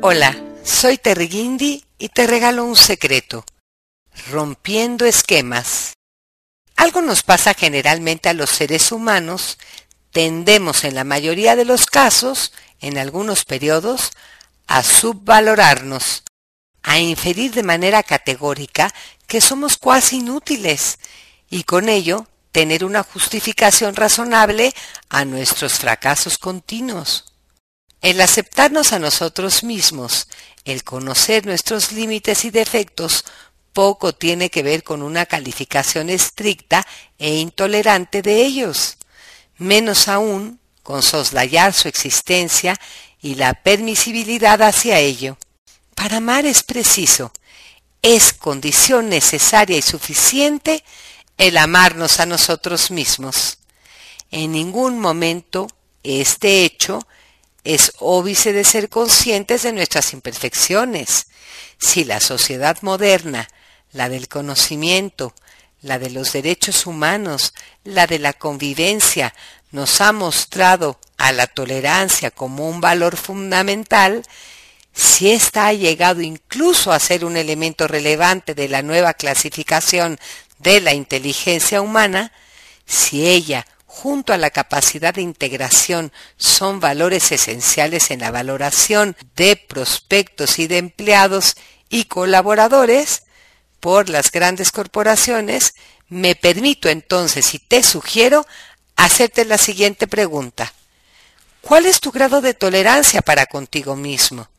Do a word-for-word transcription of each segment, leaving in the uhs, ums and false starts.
Hola, soy Terry Guindy y te regalo un secreto. Rompiendo esquemas. Algo nos pasa generalmente a los seres humanos. Tendemos en la mayoría de los casos, en algunos periodos, a subvalorarnos, a inferir de manera categórica que somos cuasi inútiles y con ello tener una justificación razonable a nuestros fracasos continuos. El aceptarnos a nosotros mismos, el conocer nuestros límites y defectos, poco tiene que ver con una calificación estricta e intolerante de ellos, menos aún con soslayar su existencia y la permisibilidad hacia ello. Para amar es preciso, es condición necesaria y suficiente el amarnos a nosotros mismos. En ningún momento este hecho es óbice de ser conscientes de nuestras imperfecciones. Si la sociedad moderna, la del conocimiento, la de los derechos humanos, la de la convivencia, nos ha mostrado a la tolerancia como un valor fundamental, si ésta ha llegado incluso a ser un elemento relevante de la nueva clasificación de la inteligencia humana, si ella, junto a la capacidad de integración, son valores esenciales en la valoración de prospectos y de empleados y colaboradores por las grandes corporaciones, me permito entonces y te sugiero hacerte la siguiente pregunta. ¿Cuál es tu grado de tolerancia para contigo mismo?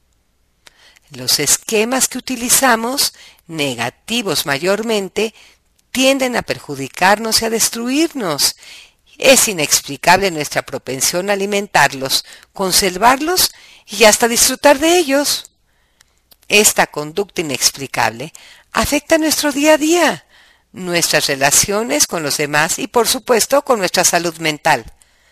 Los esquemas que utilizamos, negativos mayormente, tienden a perjudicarnos y a destruirnos. Es inexplicable nuestra propensión a alimentarlos, conservarlos y hasta disfrutar de ellos. Esta conducta inexplicable afecta nuestro día a día, nuestras relaciones con los demás y, por supuesto, con nuestra salud mental.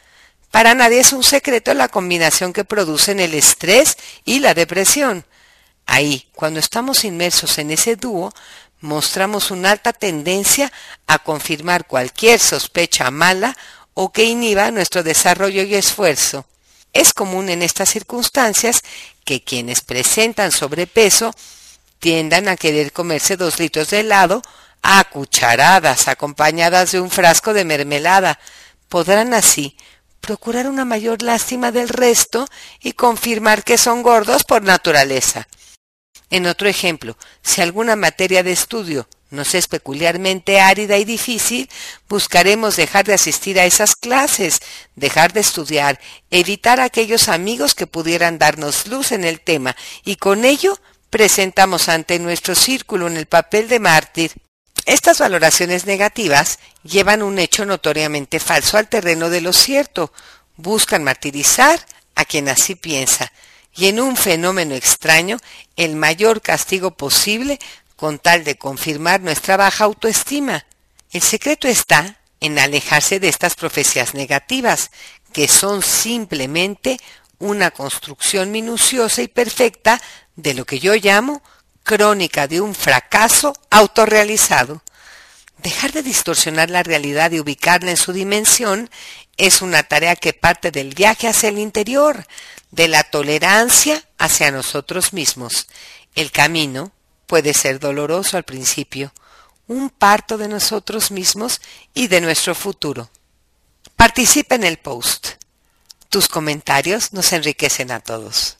Para nadie es un secreto la combinación que producen el estrés y la depresión. Ahí, cuando estamos inmersos en ese dúo, mostramos una alta tendencia a confirmar cualquier sospecha mala o que inhiba nuestro desarrollo y esfuerzo. Es común en estas circunstancias que quienes presentan sobrepeso tiendan a querer comerse dos litros de helado a cucharadas acompañadas de un frasco de mermelada. Podrán así procurar una mayor lástima del resto y confirmar que son gordos por naturaleza. En otro ejemplo, si alguna materia de estudio nos es peculiarmente árida y difícil, buscaremos dejar de asistir a esas clases, dejar de estudiar, evitar a aquellos amigos que pudieran darnos luz en el tema y con ello presentamos ante nuestro círculo en el papel de mártir. Estas valoraciones negativas llevan un hecho notoriamente falso al terreno de lo cierto, buscan martirizar a quien así piensa, y en un fenómeno extraño, el mayor castigo posible con tal de confirmar nuestra baja autoestima. El secreto está en alejarse de estas profecías negativas, que son simplemente una construcción minuciosa y perfecta de lo que yo llamo crónica de un fracaso autorrealizado. Dejar de distorsionar la realidad y ubicarla en su dimensión es una tarea que parte del viaje hacia el interior, de la tolerancia hacia nosotros mismos. El camino puede ser doloroso al principio, un parto de nosotros mismos y de nuestro futuro. Participa en el post. Tus comentarios nos enriquecen a todos.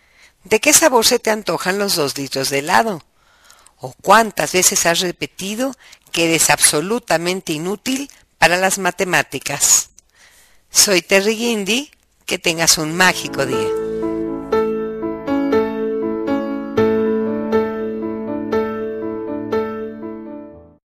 ¿De qué sabor se te antojan los dos litros de helado? ¿O cuántas veces has repetido que eres absolutamente inútil para las matemáticas? Soy Terry Guindy. Que tengas un mágico día.